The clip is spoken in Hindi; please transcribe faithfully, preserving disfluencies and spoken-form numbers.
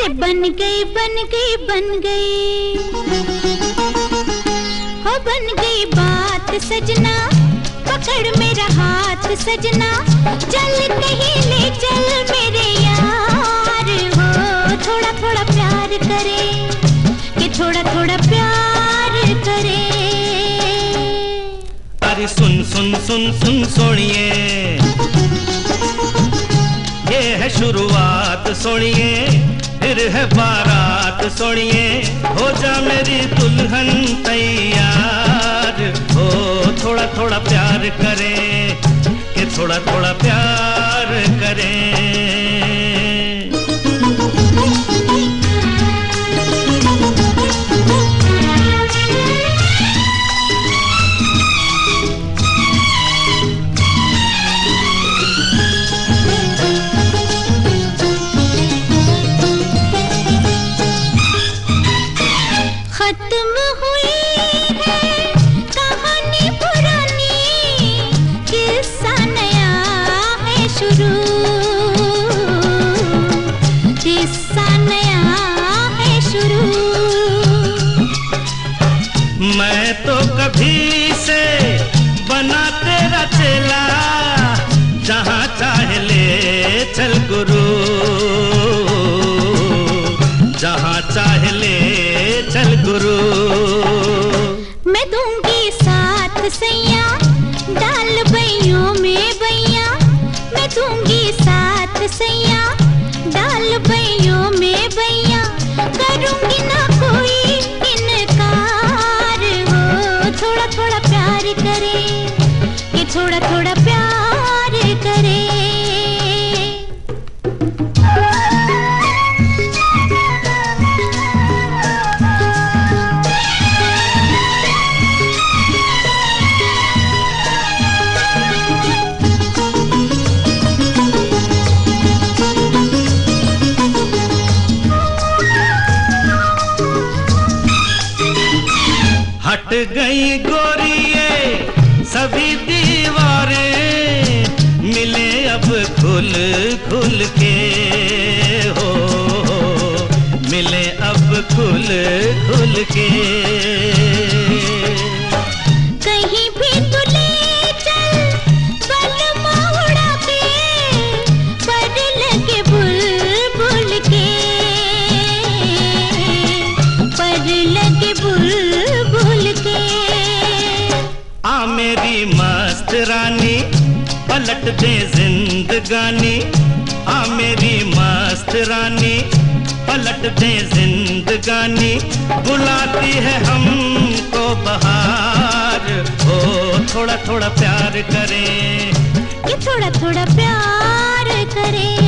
बन गई बन गई बन गई, हो बन गई बात सजना, पकड़ मेरा हाथ सजना, चल कहीं ले चल मेरे यार, हो थोड़ा थोड़ा प्यार करे, कि थोड़ा थोड़ा प्यार करे। अरे सुन सुन सुन सुन सोनिए, ये है शुरुआत सोनिए, फिर है बारात सोनिए, हो जा मेरी दुल्हन तैयार, हो थोड़ा थोड़ा प्यार करे, कि थोड़ा थोड़ा प्यार करे। खत्म हुई है कहानी पुरानी, किस्सा नया है शुरू, किस्सा नया है शुरू। मैं तो कभी से बना तेरा चेला, जहाँ चाहे ले चल गुरु, जहाँ चाहे ले चल गुरु। मैं दूंगी साथ सैया, डाल बैयों में बैया, मैं दूंगी साथ सैया, डाल बैयों में बैया, करूंगी ना कोई इनकार, हो थोड़ा थोड़ा प्यार करे, कि थोड़ा थोड़ा प्यार करे। हट गई गोरिये सभी दीवारें, मिले अब खुल खुल के, हो मिले अब खुल खुल के। कहीं भी तू ले चल बलमा उड़ा के, पर लगे बुलबुल के, पर लगे बुलबुल के। आ मेरी मस्त रानी पलट दे जिंदगानी, आ मेरी मस्त रानी पलट दे जिंदगानी, बुलाती है हमको बहार, हो थोड़ा थोड़ा प्यार करे, कि थोड़ा थोड़ा प्यार करे।